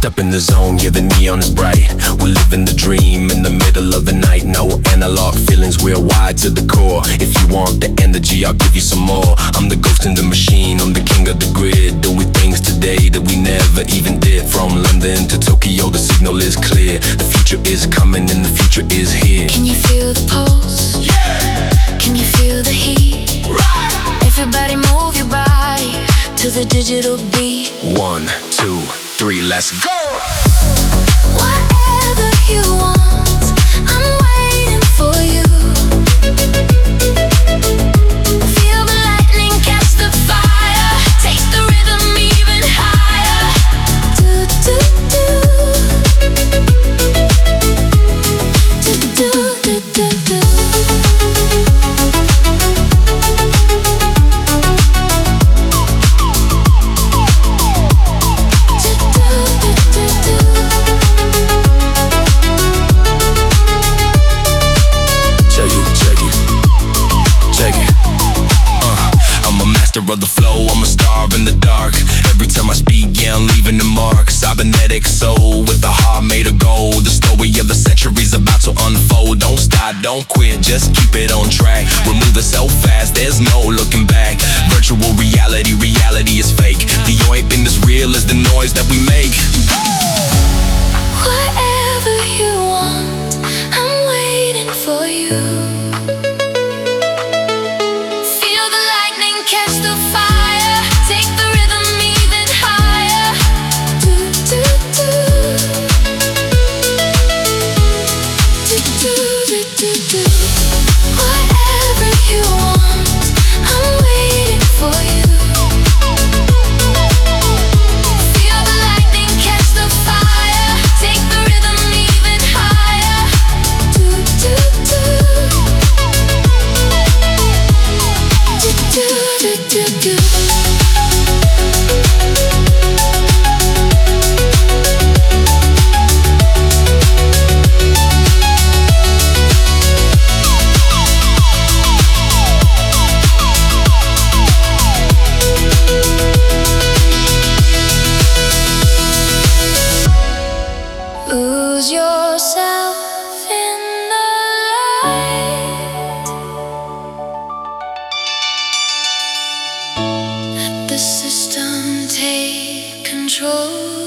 Step in the zone, yeah, the neon is bright. We're living the dream in the middle of the night. No analog feelings, we're wired to the core. If you want the energy, I'll give you some more. I'm the ghost in the machine, I'm the king of the grid. Doing things today that we never even did. From London to Tokyo, the signal is clear. The future is coming and the future is here. Can you feel the pulse? Yeah! Can you feel the heat? Right! Everybody move your body to the digital beat. 1, 2, 3, let's go! Whatever you want, I'm waiting for you. Feel the lightning catch the fire, take the rhythm even higher. Do do do, do do do do do. Of the flow, I'm a star in the dark. Every time I speak, yeah, I'm leaving a mark. Cybernetic soul with a heart made of gold. The story of the century's about to unfold. Don't stop, don't quit, just keep it on track. We're moving so fast, there's no looking back. Virtual reality, reality is fake. The only thing that's real is the noise that we make. Whatever you want, I'm waiting for you. Catch the fire, take the rhythm even higher. Do do do, do do do do. Whatever you want, I'm waiting for you. Feel the lightning catch the fire, take the rhythm even higher. Do do do, do do. Lose yourself in the light. The system take control.